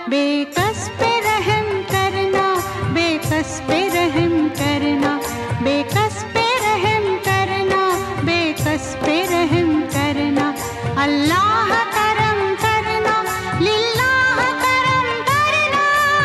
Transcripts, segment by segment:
बेकस पे रहम करना, बेकस पे रहम करना, बेकस पे रहम करना, बेकस पे रहम करना। अल्लाह करम करना, लिल्लाह करम करना।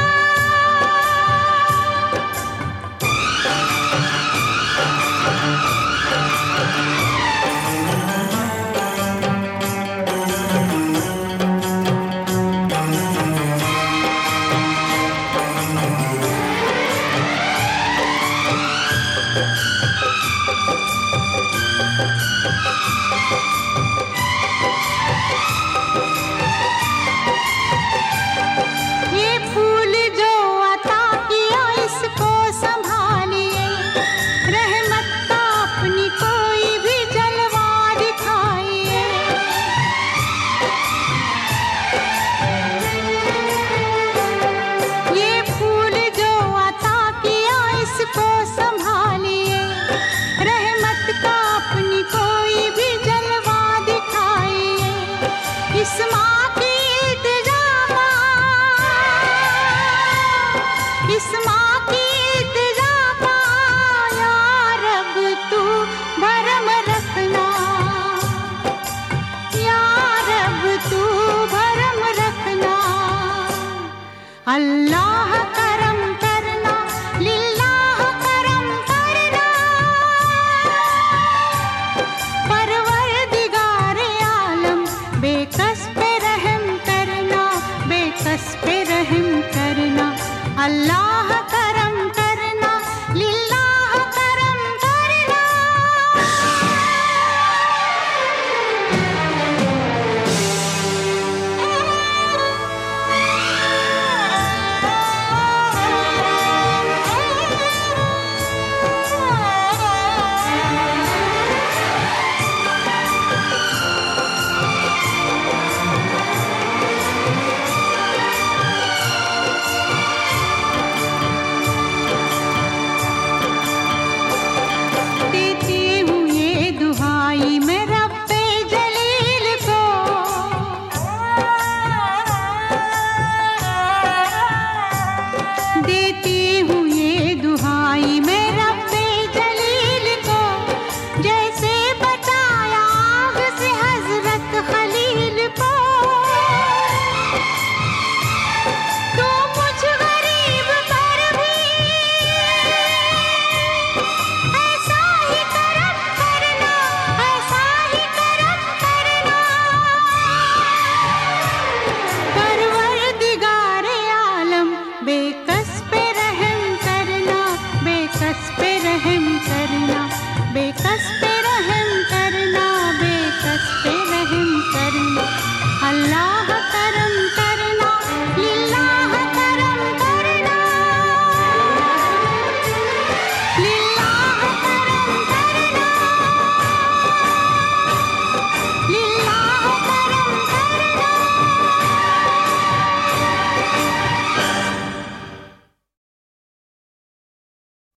ये फूल जो अता किया इसको संभालिए, रहमत का अपनी कोई भी जलवा दिखाइए। ये फूल जो अता किया इसको संभालिए, रहमत का अपनी कोई भी जलवा दिखाइए। इस माँ की इल्तिजा माँ, इस माँ की इल्तिजा माँ, या रब तू भरम रखना, या रब तू भरम रखना। अल्लाह करम करना, लिल्लाह करम करना। परवरदिगार आलम बेकस पे रहम करना, बेकस पे रहम करना। अल्लाह